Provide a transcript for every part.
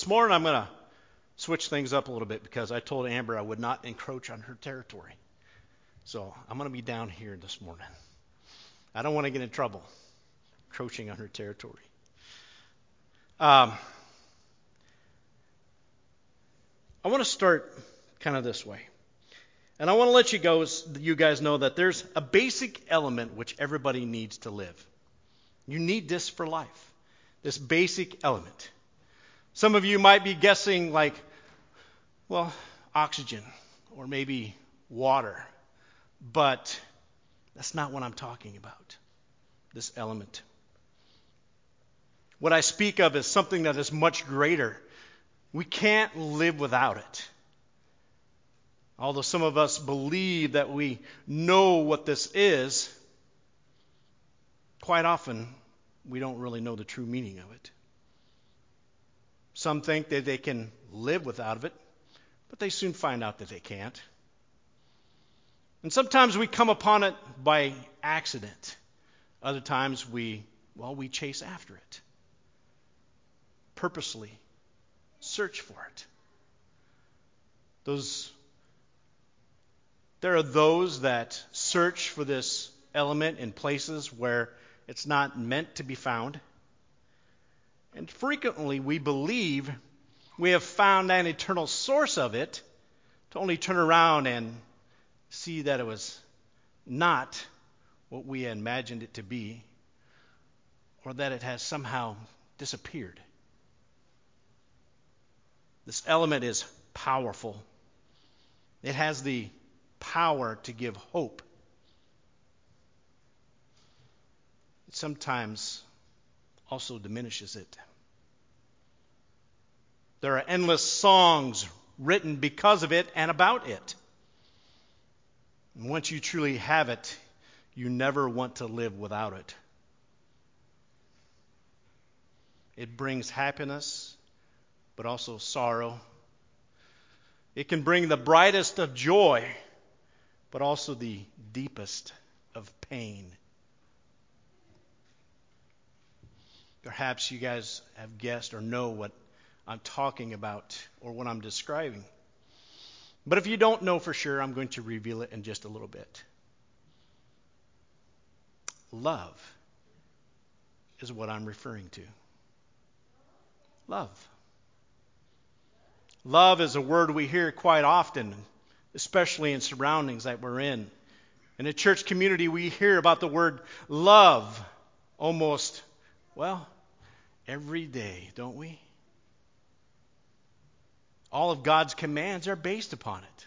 morning I'm going to switch things up a little bit because I told Amber I would not encroach on her territory. So I'm going to be down here this morning. I don't want to get in trouble encroaching on her territory. I want to start kind of this way. And I want to let you guys know that there's a basic element which everybody needs to live. You need this for life, this basic element. Some of you might be guessing like, well, oxygen or maybe water. But that's not what I'm talking about, this element. What I speak of is something that is much greater. We can't live without it. Although some of us believe that we know what this is, quite often we don't really know the true meaning of it. Some think that they can live without it, but they soon find out that they can't. And sometimes we come upon it by accident. Other times we chase after it. Purposely search for it. There are those that search for this element in places where it's not meant to be found. And frequently we believe we have found an eternal source of it to only turn around and see that it was not what we had imagined it to be, or that it has somehow disappeared. This element is powerful. It has the power to give hope. It sometimes also diminishes it. There are endless songs written because of it and about it. And once you truly have it, you never want to live without it. It brings happiness, but also sorrow. It can bring the brightest of joy, but also the deepest of pain. Perhaps you guys have guessed or know what I'm talking about or what I'm describing. But if you don't know for sure, I'm going to reveal it in just a little bit. Love is what I'm referring to. Love. Love is a word we hear quite often, especially in surroundings that we're in. In a church community, we hear about the word love almost, every day, don't we? All of God's commands are based upon it.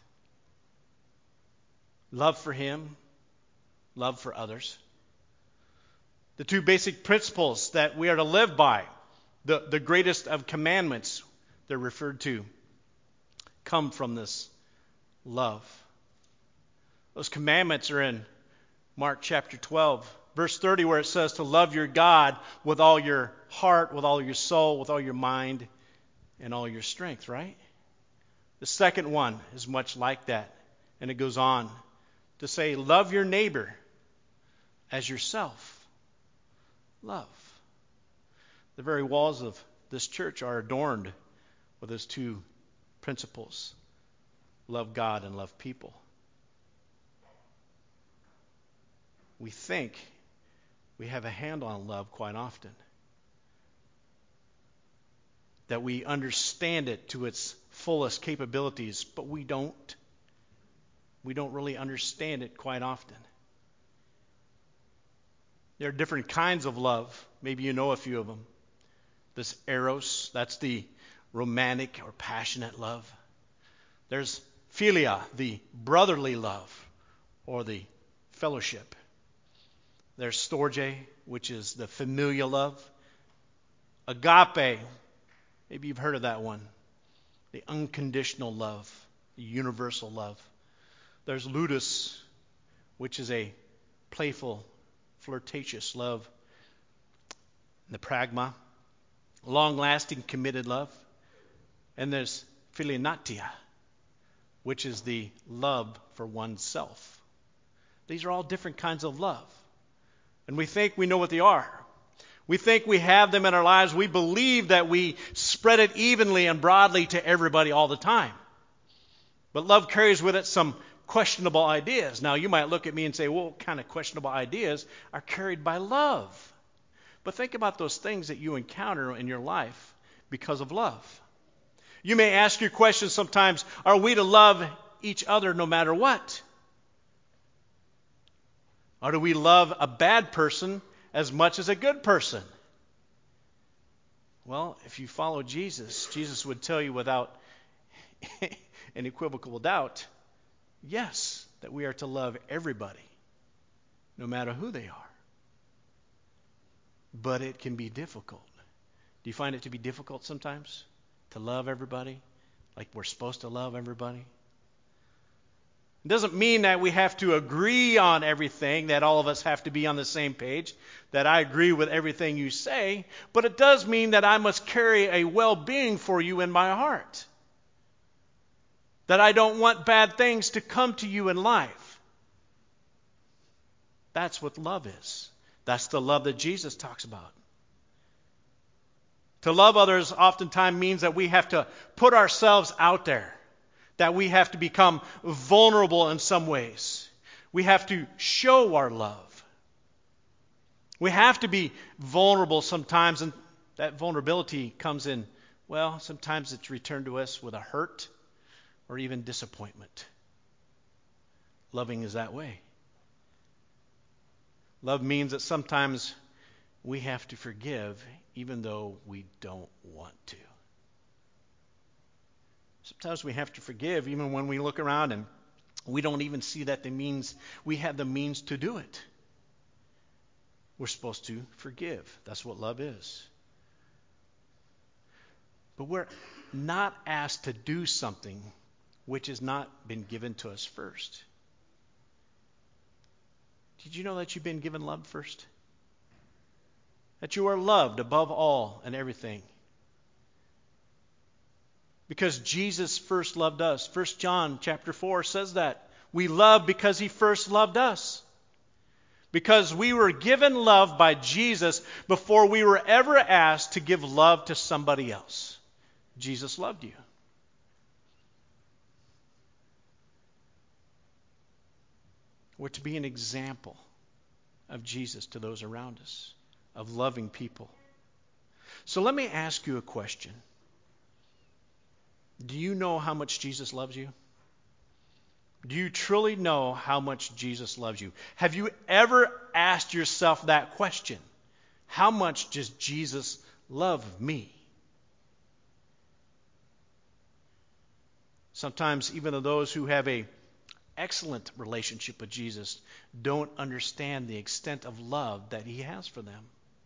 Love for Him, love for others. The two basic principles that we are to live by, the greatest of commandments they're referred to, come from this love. Those commandments are in Mark chapter 12, verse 30, where it says to love your God with all your heart, with all your soul, with all your mind, and all your strength, right? The second one is much like that, and it goes on to say, love your neighbor as yourself. Love. The very walls of this church are adorned with those two principles. Love God and love people. We think we have a handle on love quite often. That we understand it to its fullest capabilities, but we don't. We don't really understand it quite often. There are different kinds of love. Maybe you know a few of them. This eros, that's the romantic or passionate love. There's philia, the brotherly love or the fellowship. There's storge, which is the familial love. Agape, maybe you've heard of that one. The unconditional love, the universal love. There's ludus, which is a playful, flirtatious love. The pragma, long-lasting, committed love. And there's philinatia, which is the love for oneself. These are all different kinds of love. And we think we know what they are. We think we have them in our lives. We believe that we spread it evenly and broadly to everybody all the time. But love carries with it some questionable ideas. Now, you might look at me and say, well, what kind of questionable ideas are carried by love? But think about those things that you encounter in your life because of love. You may ask your question sometimes, are we to love each other no matter what? Or do we love a bad person as much as a good person? Well, if you follow Jesus, Jesus would tell you without an equivocal doubt, yes, that we are to love everybody, no matter who they are. But it can be difficult. Do you find it to be difficult sometimes to love everybody like we're supposed to love everybody? It doesn't mean that we have to agree on everything, that all of us have to be on the same page, that I agree with everything you say, but it does mean that I must carry a well-being for you in my heart. That I don't want bad things to come to you in life. That's what love is. That's the love that Jesus talks about. To love others oftentimes means that we have to put ourselves out there. That we have to become vulnerable in some ways. We have to show our love. We have to be vulnerable sometimes, and that vulnerability comes in, well, sometimes it's returned to us with a hurt or even disappointment. Loving is that way. Love means that sometimes we have to forgive even though we don't want to. Sometimes we have to forgive even when we look around and we don't even see that we have the means to do it. We're supposed to forgive. That's what love is. But we're not asked to do something which has not been given to us first. Did you know that you've been given love first? That you are loved above all and everything. Because Jesus first loved us. 1 John chapter 4 says that. We love because he first loved us. Because we were given love by Jesus before we were ever asked to give love to somebody else. Jesus loved you. We're to be an example of Jesus to those around us, of loving people. So let me ask you a question. Do you know how much Jesus loves you? Do you truly know how much Jesus loves you? Have you ever asked yourself that question? How much does Jesus love me? Sometimes even those who have an excellent relationship with Jesus don't understand the extent of love that he has for them.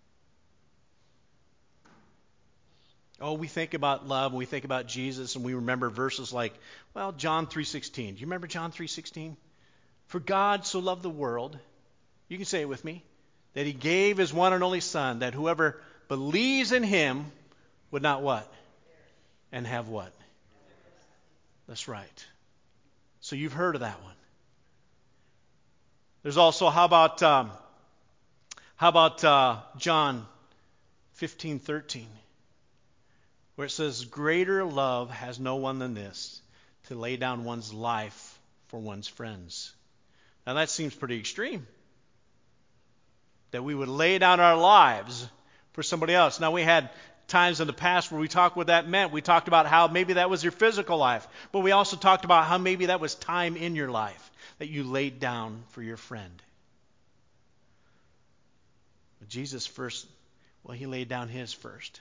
Oh, we think about love, and we think about Jesus, and we remember verses like, well, John 3:16. Do you remember John 3:16? For God so loved the world, you can say it with me, that he gave his one and only Son, that whoever believes in him would not what? And have what? That's right. So you've heard of that one. There's also, how about John 15:13? Where it says, greater love has no one than this, to lay down one's life for one's friends. Now that seems pretty extreme. That we would lay down our lives for somebody else. Now we had times in the past where we talked what that meant. We talked about how maybe that was your physical life. But we also talked about how maybe that was time in your life that you laid down for your friend. But Jesus first, well, he laid down his first.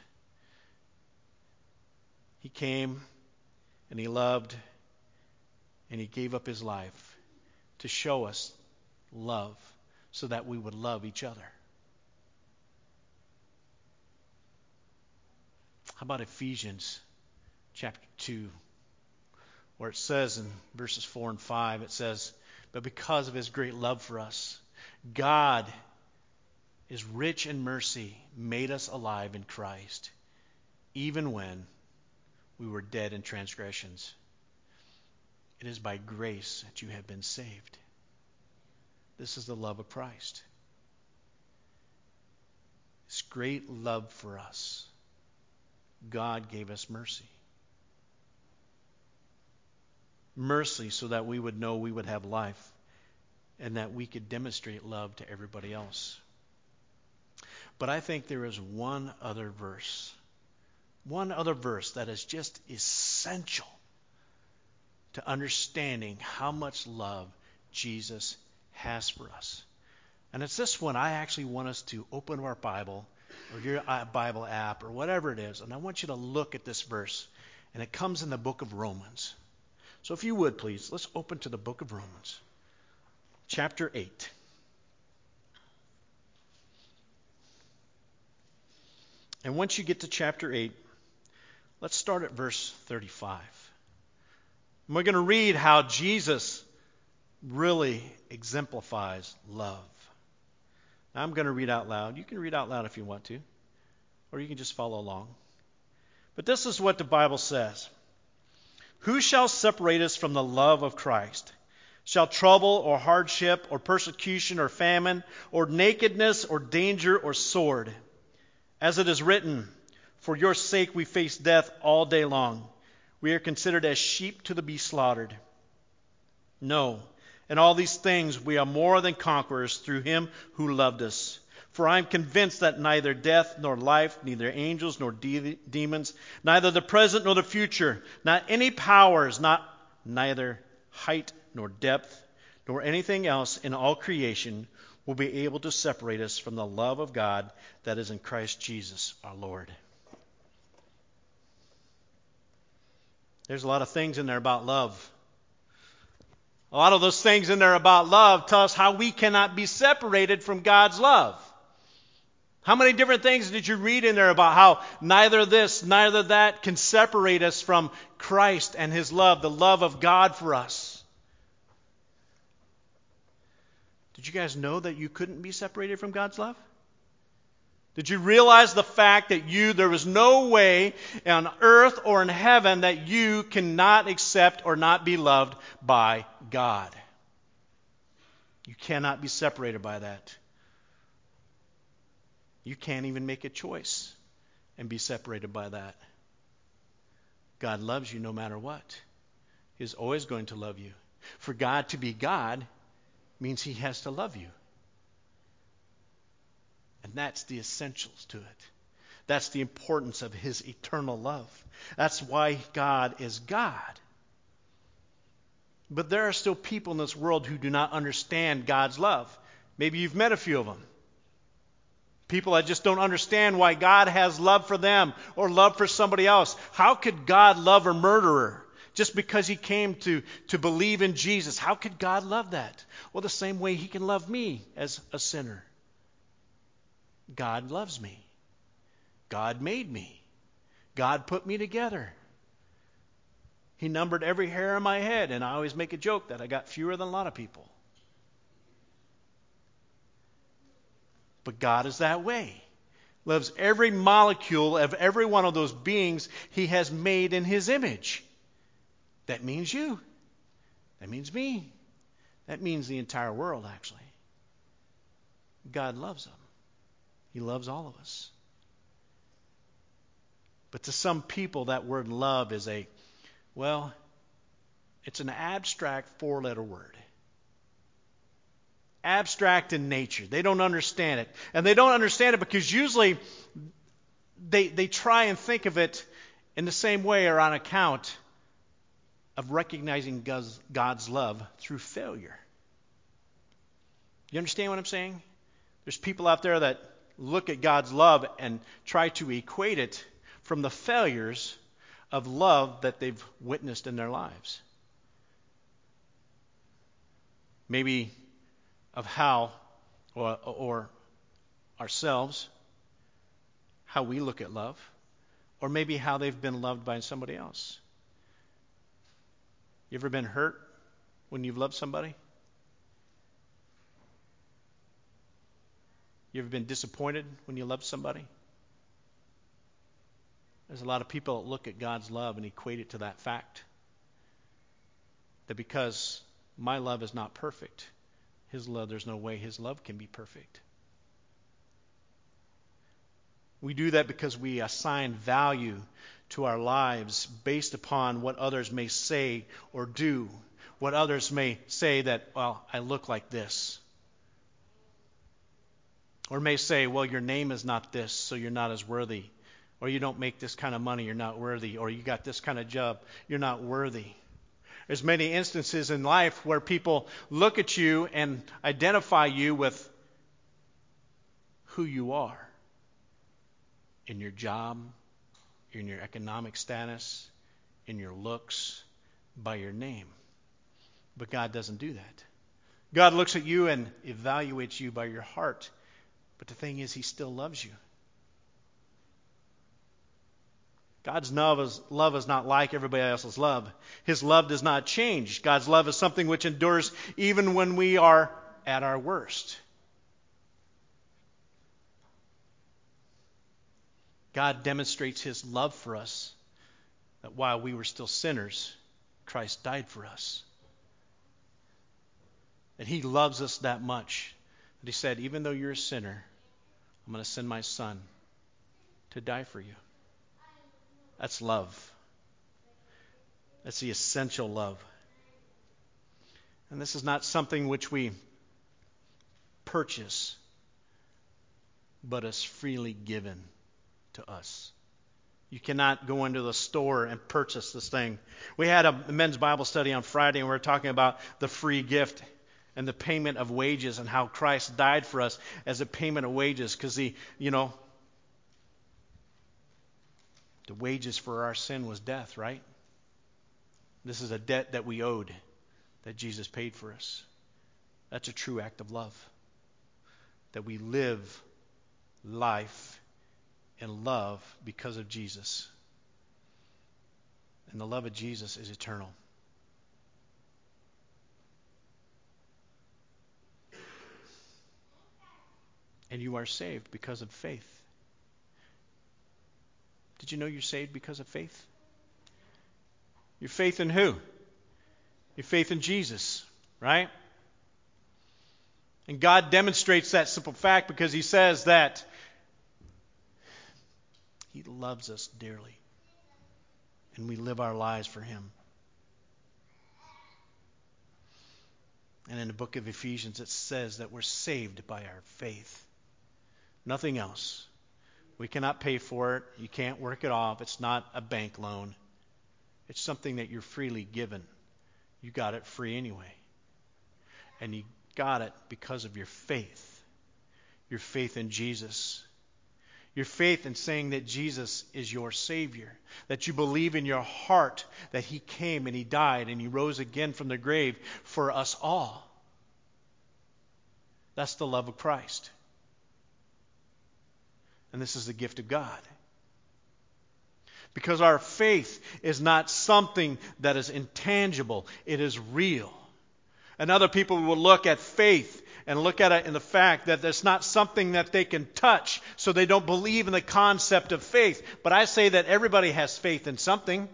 He came and he loved and he gave up his life to show us love so that we would love each other. How about Ephesians chapter 2, where it says in verses 4 and 5, it says, but because of his great love for us, God is rich in mercy, made us alive in Christ, even when we were dead in transgressions. It is by grace that you have been saved. This is the love of Christ. His great love for us, God gave us mercy. Mercy so that we would know we would have life and that we could demonstrate love to everybody else. But I think there is one other verse that is just essential to understanding how much love Jesus has for us. And it's this one. I actually want us to open our Bible or your Bible app or whatever it is, and I want you to look at this verse. And it comes in the book of Romans. So if you would, please, let's open to the book of Romans, chapter 8. And once you get to chapter 8, let's start at verse 35. And we're going to read how Jesus really exemplifies love. Now, I'm going to read out loud. You can read out loud if you want to, or you can just follow along. But this is what the Bible says. Who shall separate us from the love of Christ? Shall trouble or hardship or persecution or famine or nakedness or danger or sword? As it is written, for your sake we face death all day long. We are considered as sheep to be slaughtered. No, in all these things we are more than conquerors through him who loved us. For I am convinced that neither death nor life, neither angels nor demons, neither the present nor the future, not any powers, neither height nor depth, nor anything else in all creation will be able to separate us from the love of God that is in Christ Jesus our Lord. There's a lot of things in there about love. A lot of those things in there about love tell us how we cannot be separated from God's love. How many different things did you read in there about how neither this, neither that can separate us from Christ and his love, the love of God for us? Did you guys know that you couldn't be separated from God's love? Did you realize the fact that there is no way on earth or in heaven that you cannot accept or not be loved by God? You cannot be separated by that. You can't even make a choice and be separated by that. God loves you no matter what. He's always going to love you. For God to be God means he has to love you. And that's the essentials to it. That's the importance of his eternal love. That's why God is God. But there are still people in this world who do not understand God's love. Maybe you've met a few of them. People that just don't understand why God has love for them or love for somebody else. How could God love a murderer just because he came to believe in Jesus? How could God love that? Well, the same way he can love me as a sinner. God loves me. God made me. God put me together. He numbered every hair on my head, and I always make a joke that I got fewer than a lot of people. But God is that way. Loves every molecule of every one of those beings he has made in his image. That means you. That means me. That means the entire world, actually. God loves them. He loves all of us. But to some people, that word love is it's an abstract four-letter word. Abstract in nature. They don't understand it. And they don't understand it because usually they try and think of it in the same way or on account of recognizing God's love through failure. You understand what I'm saying? There's people out there that look at God's love and try to equate it from the failures of love that they've witnessed in their lives. Maybe of how, or ourselves, how we look at love, or maybe how they've been loved by somebody else. You ever been hurt when you've loved somebody? You ever been disappointed when you loved somebody? There's a lot of people that look at God's love and equate it to that fact. That because my love is not perfect, his love, there's no way his love can be perfect. We do that because we assign value to our lives based upon what others may say or do. What others may say that, well, I look like this. Or may say, well, your name is not this, so you're not as worthy. Or you don't make this kind of money, you're not worthy. Or you got this kind of job, you're not worthy. There's many instances in life where people look at you and identify you with who you are. In your job, in your economic status, in your looks, by your name. But God doesn't do that. God looks at you and evaluates you by your heart. But the thing is, He still loves you. God's love is not like everybody else's love. His love does not change. God's love is something which endures even when we are at our worst. God demonstrates His love for us, that while we were still sinners, Christ died for us. And He loves us that much that He said, even though you're a sinner, I'm going to send my Son to die for you. That's love. That's the essential love. And this is not something which we purchase, but is freely given to us. You cannot go into the store and purchase this thing. We had a men's Bible study on Friday, and we were talking about the free gift and the payment of wages and how Christ died for us as a payment of wages, because the wages for our sin was death, right? This is a debt that we owed, that Jesus paid for us. That's a true act of love. That we live life in love because of Jesus. And the love of Jesus is eternal. And you are saved because of faith. Did you know you're saved because of faith? Your faith in who? Your faith in Jesus, right? And God demonstrates that simple fact because He says that He loves us dearly. And we live our lives for Him. And in the book of Ephesians it says that we're saved by our faith. Nothing else. We cannot pay for it. You can't work it off. It's not a bank loan. It's something that you're freely given. You got it free anyway. And you got it because of your faith. Your faith in Jesus. Your faith in saying that Jesus is your Savior. That you believe in your heart that He came and He died and He rose again from the grave for us all. That's the love of Christ. And this is the gift of God. Because our faith is not something that is intangible. It is real. And other people will look at faith and look at it in the fact that it's not something that they can touch, so they don't believe in the concept of faith. But I say that everybody has faith in something.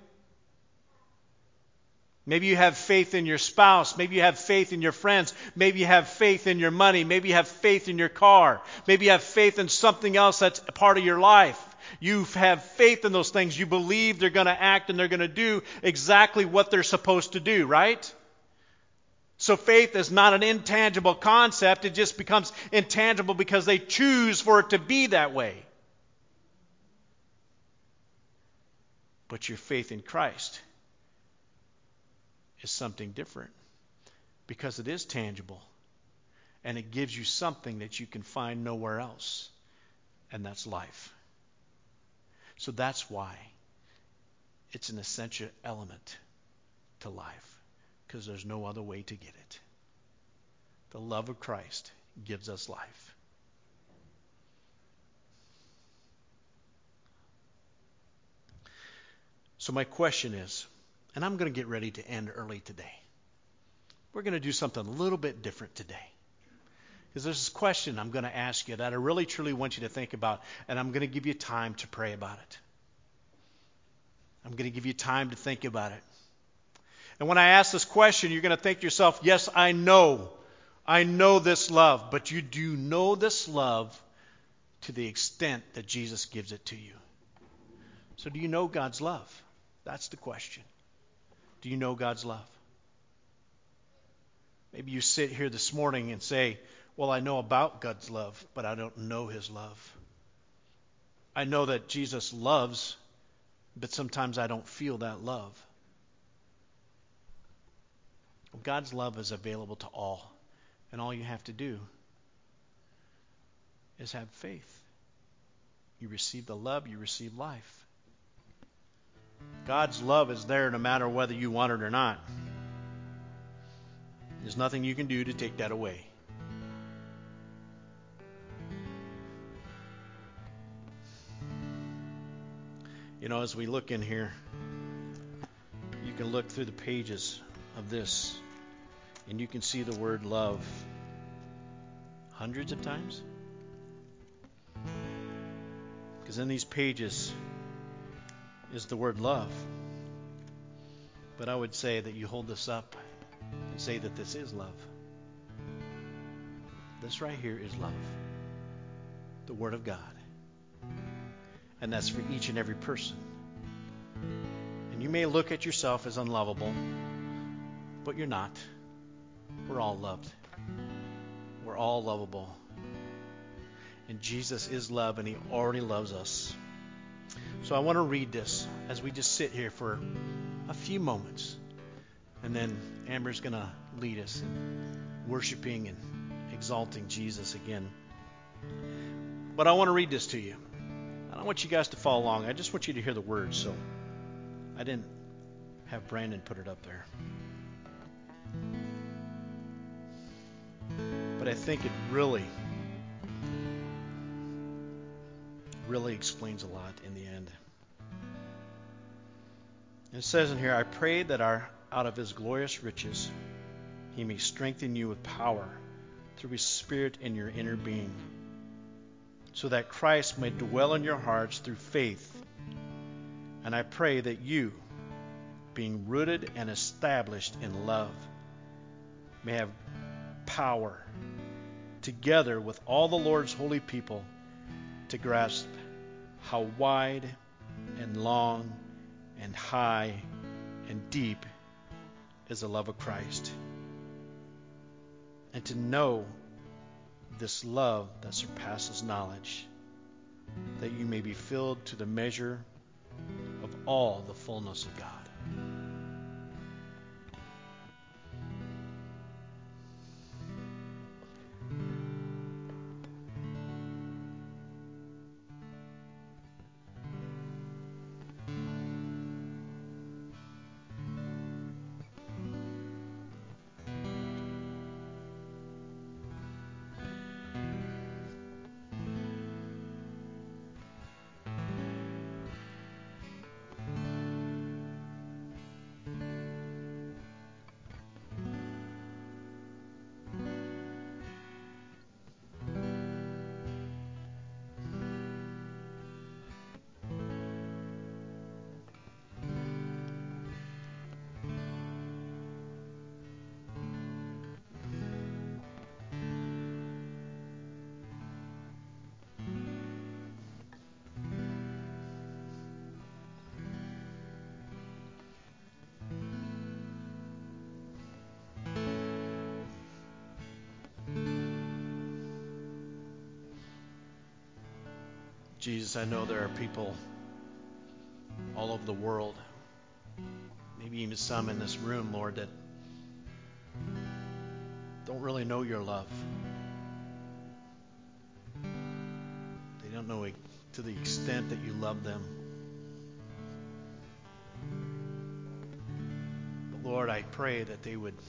Maybe you have faith in your spouse. Maybe you have faith in your friends. Maybe you have faith in your money. Maybe you have faith in your car. Maybe you have faith in something else that's a part of your life. You have faith in those things. You believe they're going to act and they're going to do exactly what they're supposed to do, right? So faith is not an intangible concept. It just becomes intangible because they choose for it to be that way. But your faith in Christ is something different because it is tangible and it gives you something that you can find nowhere else, and that's life. So that's why it's an essential element to life, because there's no other way to get it. The love of Christ gives us life. So my question is, and I'm going to get ready to end early today. We're going to do something a little bit different today. Because there's this question I'm going to ask you that I really truly want you to think about, and I'm going to give you time to pray about it. I'm going to give you time to think about it. And when I ask this question, you're going to think to yourself, yes, I know this love, but you do know this love to the extent that Jesus gives it to you. So do you know God's love? That's the question. Do you know God's love? Maybe you sit here this morning and say, well, I know about God's love, but I don't know his love. I know that Jesus loves, but sometimes I don't feel that love. Well, God's love is available to all, and all you have to do is have faith. You receive the love, you receive life. God's love is there no matter whether you want it or not. There's nothing you can do to take that away. You know, as we look in here, you can look through the pages of this, and you can see the word love hundreds of times. Because in these pages is the word love. But I would say that you hold this up and say that this is love. This right here is love. The Word of God. And that's for each and every person. And you may look at yourself as unlovable, but you're not. We're all loved. We're all lovable. And Jesus is love, and he already loves us. So I want to read this as we just sit here for a few moments. And then Amber's going to lead us in worshiping and exalting Jesus again. But I want to read this to you. I don't want you guys to follow along. I just want you to hear the words. So I didn't have Brandon put it up there. But I think it really explains a lot in the end. It says in here, I pray that out of his glorious riches he may strengthen you with power through his Spirit in your inner being, so that Christ may dwell in your hearts through faith. And I pray that you, being rooted and established in love, may have power, together with all the Lord's holy people, to grasp how wide and long and high and deep is the love of Christ, and to know this love that surpasses knowledge, that you may be filled to the measure of all the fullness of God. Jesus, I know there are people all over the world, maybe even some in this room, Lord, that don't really know your love. They don't know it to the extent that you love them. But Lord, I pray that they would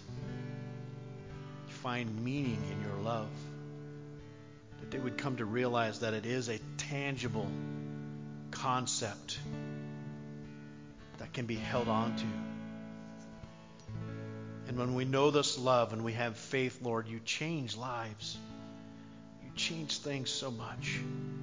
find meaning in your love, that they would come to realize that it is a tangible concept that can be held on to. And when we know this love and we have faith, Lord, you change lives. You change things so much.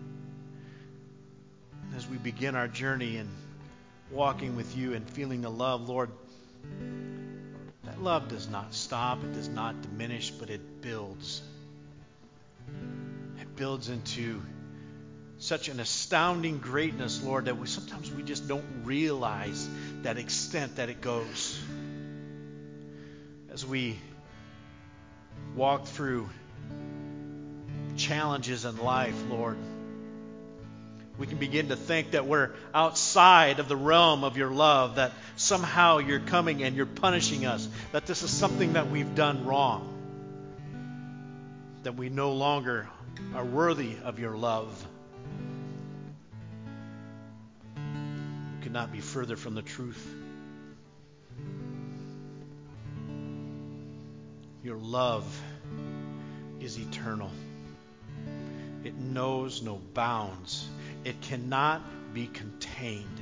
And as we begin our journey and walking with you and feeling the love, Lord, that love does not stop, it does not diminish, but it builds. It builds into such an astounding greatness, Lord, that sometimes we just don't realize that extent that it goes. As we walk through challenges in life, Lord, we can begin to think that we're outside of the realm of your love, that somehow you're coming and you're punishing us, that this is something that we've done wrong, that we no longer are worthy of your love. We could not be further from the truth. Your love is eternal. It knows no bounds. It cannot be contained.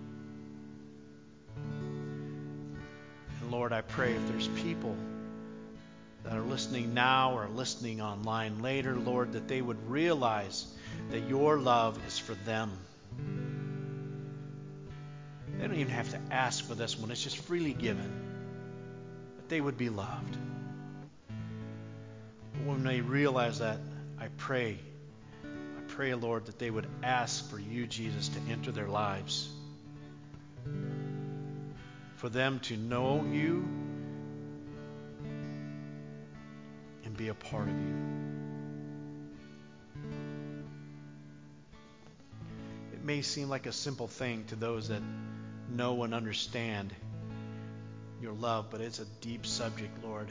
And Lord, I pray if there's people that are listening now or listening online later, Lord, that they would realize that your love is for them. They don't even have to ask for this one. It's just freely given. That they would be loved. But when they realize that, I pray, Lord, that they would ask for you, Jesus, to enter their lives. For them to know you and be a part of you. It may seem like a simple thing to those that know and understand your love, but it's a deep subject, Lord.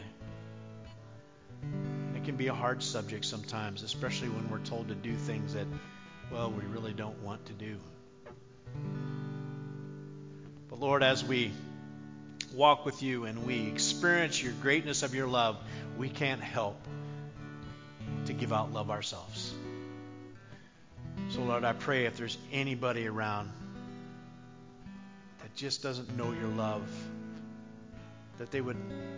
It can be a hard subject sometimes, especially when we're told to do things that, well, we really don't want to do. But Lord, as we walk with you and we experience your greatness of your love, we can't help to give out love ourselves. So Lord, I pray if there's anybody around that just doesn't know your love, that they would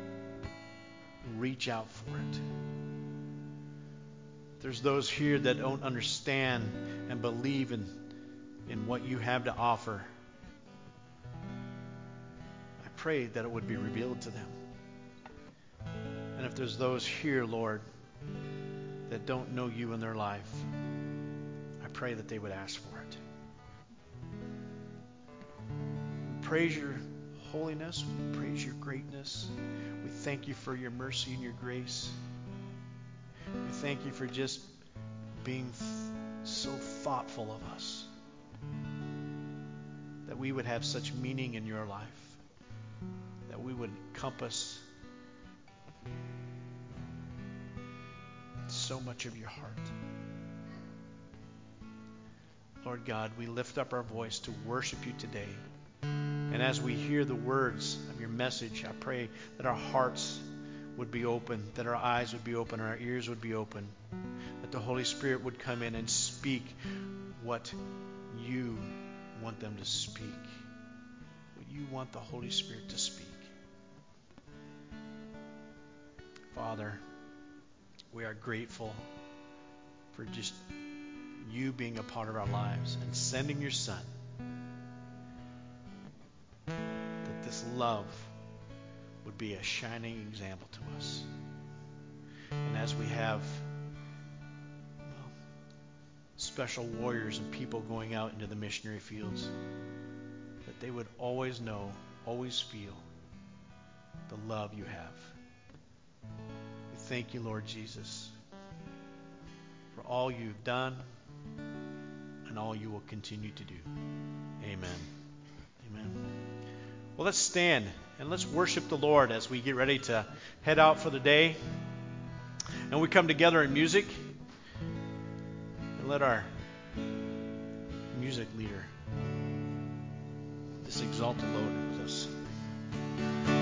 reach out for it. There's those here that don't understand and believe in what you have to offer. I pray that it would be revealed to them. And if there's those here, Lord, that don't know you in their life, I pray that they would ask for it. We praise your holiness. We praise your greatness. We thank you for your mercy and your grace. We thank you for just being so thoughtful of us, that we would have such meaning in your life, that we would encompass so much of your heart. Lord God, we lift up our voice to worship you today. And as we hear the words of your message, I pray that our hearts would be open, that our eyes would be open, our ears would be open, that the Holy Spirit would come in and speak what you want them to speak, what you want the Holy Spirit to speak. Father, we are grateful for just you being a part of our lives and sending your Son, that this love would be a shining example to us. And as we have special warriors and people going out into the missionary fields, that they would always know, always feel the love you have. We thank you, Lord Jesus, for all you've done and all you will continue to do. Amen. Amen. Well, let's stand and let's worship the Lord as we get ready to head out for the day. And we come together in music. And let our music leader just exalt the Lord.